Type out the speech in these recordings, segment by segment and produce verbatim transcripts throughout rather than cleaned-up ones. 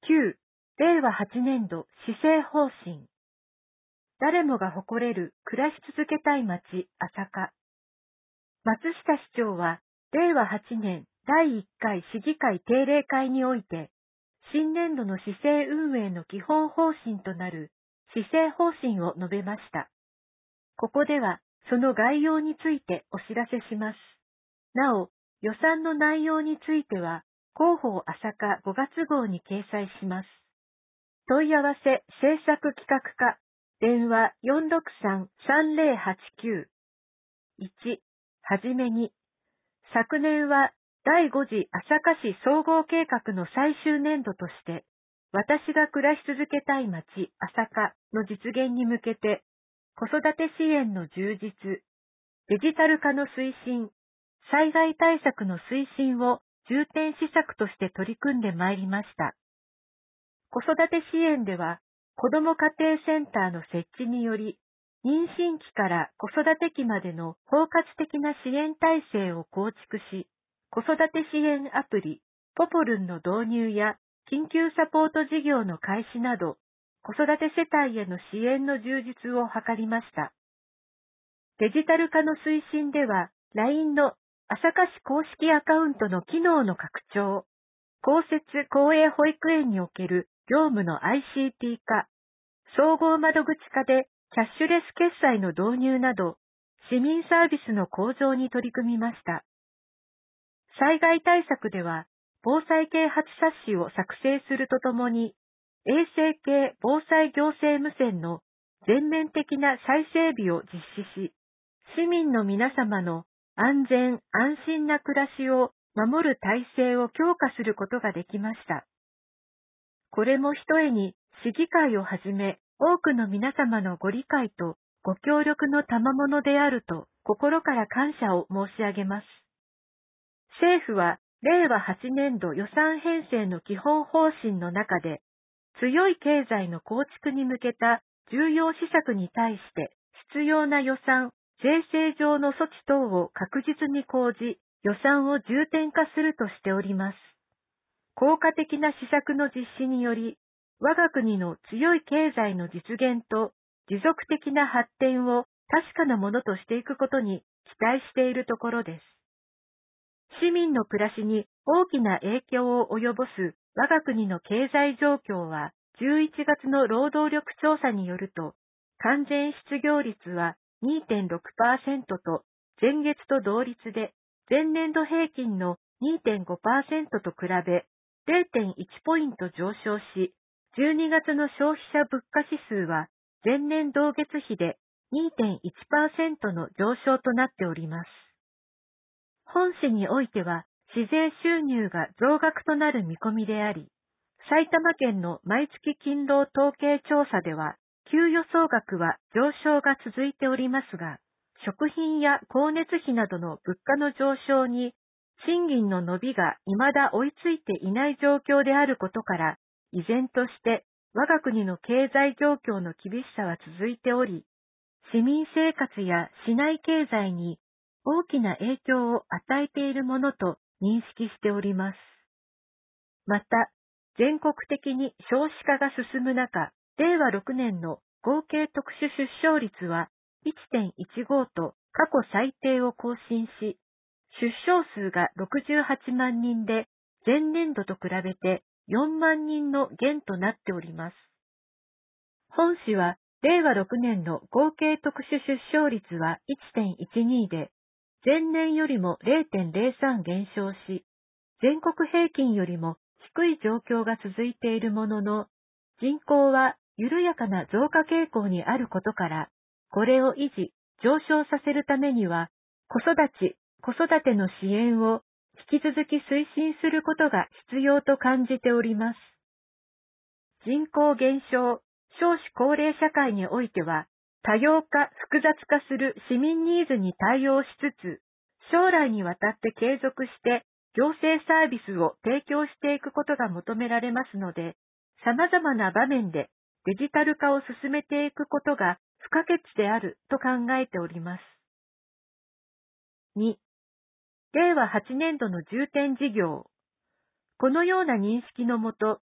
きゅう、れいわはちねんど施政方針。誰もが誇れる暮らし続けたい街、朝霞。松下市長は、れいわはちねんだいいっかい市議会定例会において、新年度の市政運営の基本方針となる市政方針を述べました。ここでは、その概要についてお知らせします。なお、予算の内容については、広報朝霞ごがつ号に掲載します。問い合わせ政策企画課、電話 よんろくさんさんぜろはちきゅう。いち、はじめに、昨年はだいご次朝霞市総合計画の最終年度として、私が暮らし続けたい街、朝霞の実現に向けて、子育て支援の充実、デジタル化の推進、災害対策の推進を重点施策として取り組んでまいりました。子育て支援では、子ども家庭センターの設置により、妊娠期から子育て期までの包括的な支援体制を構築し、子育て支援アプリ、ポポルンの導入や緊急サポート事業の開始など、子育て世帯への支援の充実を図りました。デジタル化の推進では、ライン の朝霞市公式アカウントの機能の拡張、公設公営保育園における業務の アイシーティー 化、総合窓口化でキャッシュレス決済の導入など、市民サービスの向上に取り組みました。災害対策では、防災啓発冊子を作成するとともに、衛生系防災行政無線の全面的な再整備を実施し、市民の皆様の安全安心な暮らしを守る体制を強化することができました。これもひとえに市議会をはじめ多くの皆様のご理解とご協力の賜物であると心から感謝を申し上げます。政府はれいわはちねんど予算編成の基本方針の中で強い経済の構築に向けた重要施策に対して必要な予算、税制上の措置等を確実に講じ、予算を重点化するとしております。効果的な施策の実施により、我が国の強い経済の実現と持続的な発展を確かなものとしていくことに期待しているところです。市民の暮らしに大きな影響を及ぼす我が国の経済状況は、じゅういちがつの労働力調査によると、完全失業率は にてんろくパーセント と前月と同率で、前年度平均の にてんごパーセント と比べ れいてんいち ポイント上昇し、じゅうにがつの消費者物価指数は前年同月比で にてんいちパーセント の上昇となっております。本市においては、市税収入が増額となる見込みであり、埼玉県の毎月勤労統計調査では、給与総額は上昇が続いておりますが、食品や光熱費などの物価の上昇に、賃金の伸びが未だ追いついていない状況であることから、依然として我が国の経済状況の厳しさは続いており、市民生活や市内経済に大きな影響を与えているものと認識しております。また、全国的に少子化が進む中、れいわろくねんの合計特殊出生率は いってんいちご と過去最低を更新し、出生数がろくじゅうはちまんにんで前年度と比べてよんまんにんの減となっております。本市はれいわろくねんの合計特殊出生率は いってんいちに で、前年よりも れいてんぜろさん 減少し、全国平均よりも低い状況が続いているものの、人口は緩やかな増加傾向にあることから、これを維持、上昇させるためには、子育ち、子育ての支援を引き続き推進することが必要と感じております。人口減少、少子高齢社会においては、多様化、複雑化する市民ニーズに対応しつつ、将来にわたって継続して行政サービスを提供していくことが求められますので、様々な場面でデジタル化を進めていくことが不可欠であると考えております。に、れいわはちねんどの重点事業。このような認識のもと、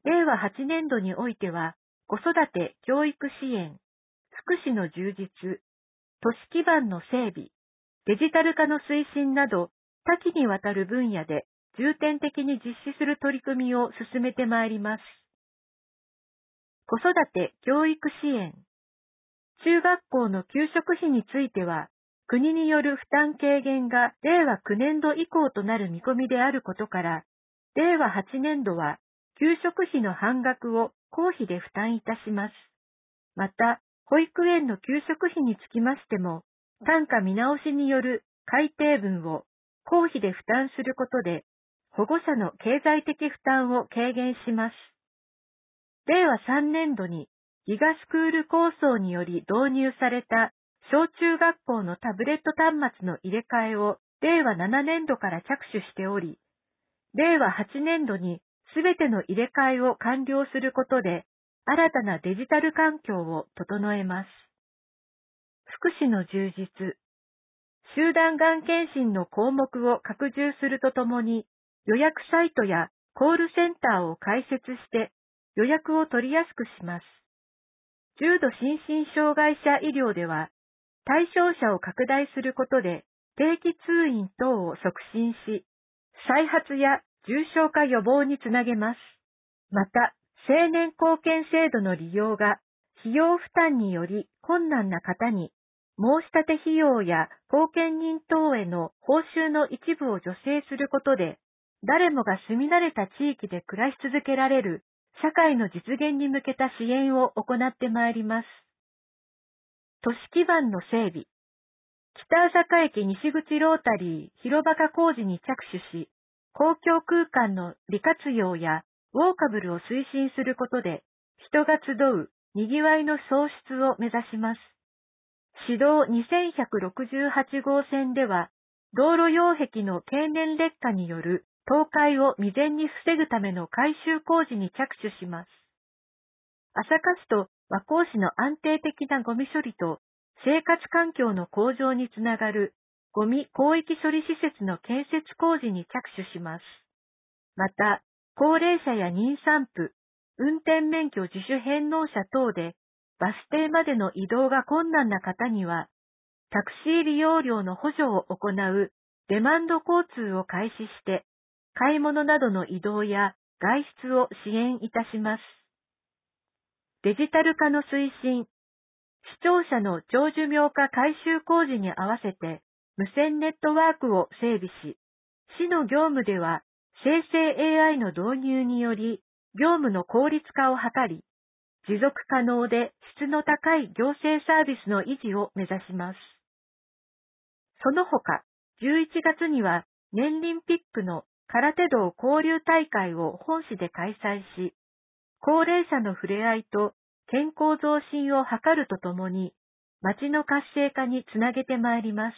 れいわはちねんどにおいては、子育て教育支援、福祉の充実、都市基盤の整備、デジタル化の推進など、多岐にわたる分野で重点的に実施する取り組みを進めてまいります。子育て教育支援。中学校の給食費については、国による負担軽減がれいわきゅうねんど以降となる見込みであることから、れいわはちねんどは給食費の半額を公費で負担いたします。また、保育園の給食費につきましても、単価見直しによる改定分を公費で負担することで、保護者の経済的負担を軽減します。れいわさんねんどにギガスクール構想により導入された小中学校のタブレット端末の入れ替えをれいわななねんどから着手しており、れいわはちねんどにすべての入れ替えを完了することで、新たなデジタル環境を整えます。福祉の充実。集団がん検診の項目を拡充するとともに、予約サイトやコールセンターを開設して予約を取りやすくします。重度心身障害者医療では、対象者を拡大することで定期通院等を促進し、再発や重症化予防につなげます。また、成年後見制度の利用が費用負担により困難な方に、申し立て費用や後見人等への報酬の一部を助成することで、誰もが住み慣れた地域で暮らし続けられる社会の実現に向けた支援を行ってまいります。都市基盤の整備。北朝霞駅西口ロータリー広場化工事に着手し、公共空間の利活用やウォーカブルを推進することで、人が集う賑わいの創出を目指します。市道にせんひゃくろくじゅうはちごうせんでは、道路擁壁の経年劣化による倒壊を未然に防ぐための改修工事に着手します。朝霞市と和光市の安定的なゴミ処理と生活環境の向上につながるゴミ広域処理施設の建設工事に着手します。また、高齢者や妊産婦、運転免許自主返納者等でバス停までの移動が困難な方には、タクシー利用料の補助を行うデマンド交通を開始して、買い物などの移動や外出を支援いたします。デジタル化の推進。視聴者の長寿命化改修工事に合わせて無線ネットワークを整備し、市の業務では生成 エーアイ の導入により業務の効率化を図り、持続可能で質の高い行政サービスの維持を目指します。その他、じゅういちがつには年輪ピックの空手道交流大会を本市で開催し、高齢者の触れ合いと健康増進を図るとともに、町の活性化につなげてまいります。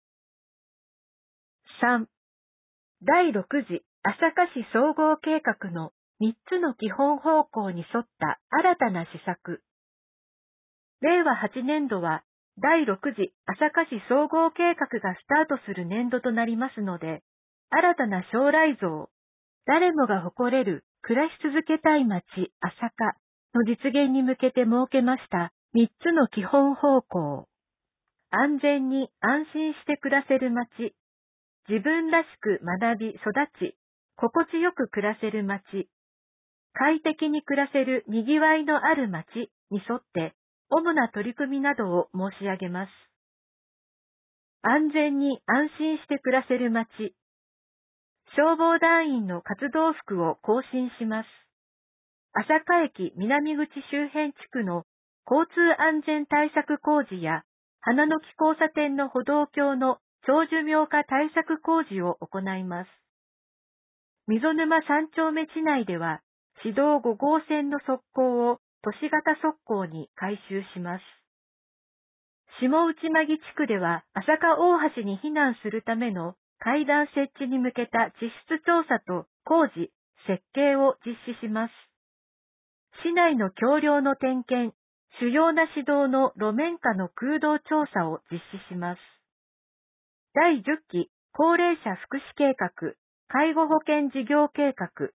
さん. だいろく次朝霞市総合計画のみっつの基本方向に沿った新たな施策。れいわはちねんどはだいろく次朝霞市総合計画がスタートする年度となりますので、新たな将来像、誰もが誇れる暮らし続けたい町朝霞の実現に向けて設けましたみっつの基本方向。安全に安心して暮らせる町、自分らしく学び育ち、心地よく暮らせる町、快適に暮らせるにぎわいのある町に沿って、主な取り組みなどを申し上げます。安全に安心して暮らせる町。消防団員の活動服を更新します。朝霞駅南口周辺地区の交通安全対策工事や、花の木交差点の歩道橋の長寿命化対策工事を行います。溝沼三丁目地内では、市道ごごうせんの側溝を都市型側溝に改修します。下内間木地区では、朝霞大橋に避難するための階段設置に向けた地質調査と工事、設計を実施します。市内の橋梁の点検、主要な市道の路面下の空洞調査を実施します。だいじゅっき高齢者福祉計画、介護保険事業計画、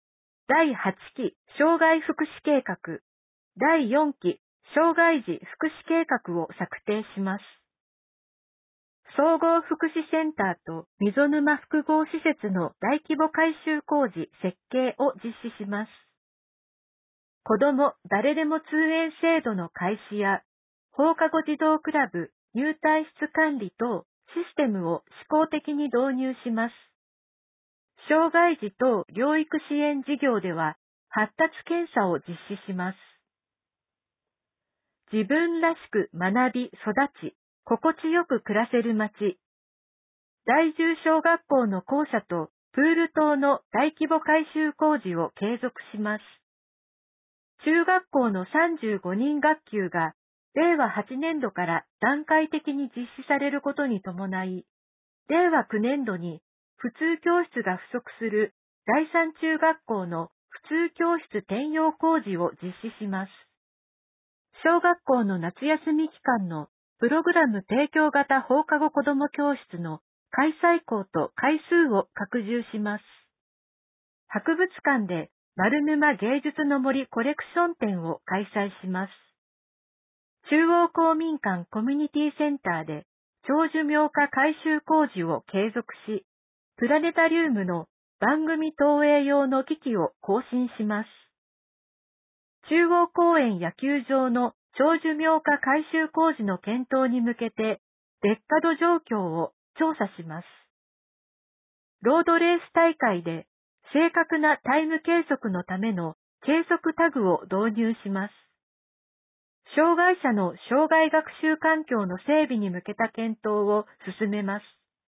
だいはちき障害福祉計画、だいよんき障害児福祉計画を策定します。総合福祉センターと溝沼複合施設の大規模改修工事設計を実施します。子ども誰でも通園制度の開始や放課後児童クラブ入退室管理等システムを試行的に導入します。障害児等療育支援事業では発達検査を実施します。自分らしく学び育ち、心地よく暮らせる街。第十小学校の校舎とプール棟の大規模改修工事を継続します。中学校のさんじゅうごにん学級がれいわはちねんどから段階的に実施されることに伴い、れいわきゅうねんどに普通教室が不足するだいさん中学校の普通教室転用工事を実施します。小学校の夏休み期間のプログラム提供型放課後子ども教室の開催校と回数を拡充します。博物館で丸沼芸術の森コレクション展を開催します。中央公民館コミュニティセンターで長寿命化改修工事を継続し、プラネタリウムの番組投影用の機器を更新します。中央公園野球場の長寿命化改修工事の検討に向けて、劣化度状況を調査します。ロードレース大会で正確なタイム計測のための計測タグを導入します。障害者の障害学習環境の整備に向けた検討を進めます。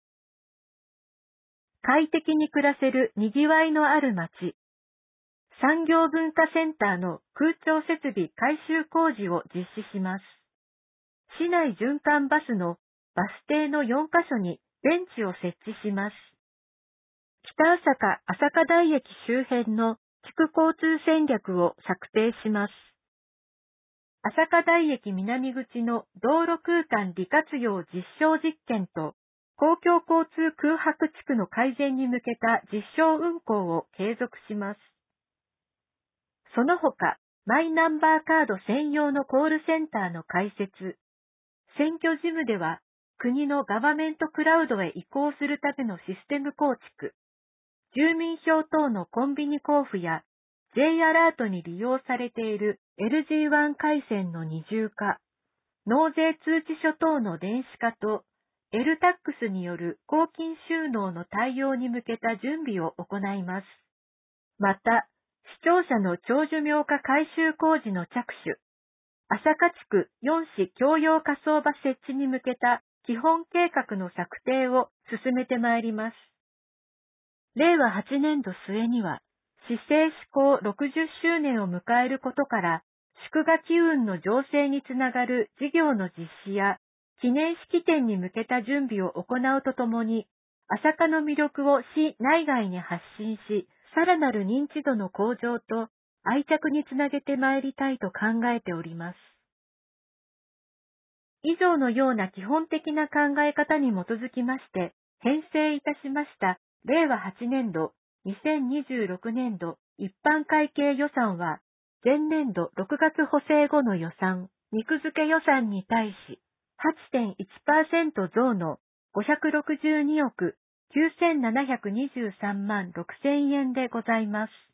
快適に暮らせるにぎわいのある街。産業文化センターの空調設備改修工事を実施します。市内循環バスのバス停のよんかしょにベンチを設置します。北朝霞朝霞台駅周辺の地区交通戦略を策定します。朝霞台駅南口の道路空間利活用実証実験と公共交通空白地区の改善に向けた実証運行を継続します。その他、マイナンバーカード専用のコールセンターの開設、選挙事務では国のガバメントクラウドへ移行するためのシステム構築、住民票等のコンビニ交付や J アラートに利用されている エルジーワン 回線の二重化、納税通知書等の電子化と エルタックス による公金収納の対応に向けた準備を行います。また、市庁舎の長寿命化改修工事の着手、朝霞地区よん市共用火葬場設置に向けた基本計画の策定を進めてまいります。れいわはちねんど末には、市政施行ろくじゅっしゅうねんを迎えることから、祝賀機運の醸成につながる事業の実施や、記念式典に向けた準備を行うとともに、朝霞の魅力を市内外に発信し、さらなる認知度の向上と愛着につなげてまいりたいと考えております。以上のような基本的な考え方に基づきまして、編成いたしましたれいわはちねんど、にせんにじゅうろくねんど一般会計予算は、前年度ろくがつ補正後の予算、肉付け予算に対し、はちてんいちパーセント 増のごひゃくろくじゅうにおくきゅうせんななひゃくにじゅうさんまんろくせんえんでございます。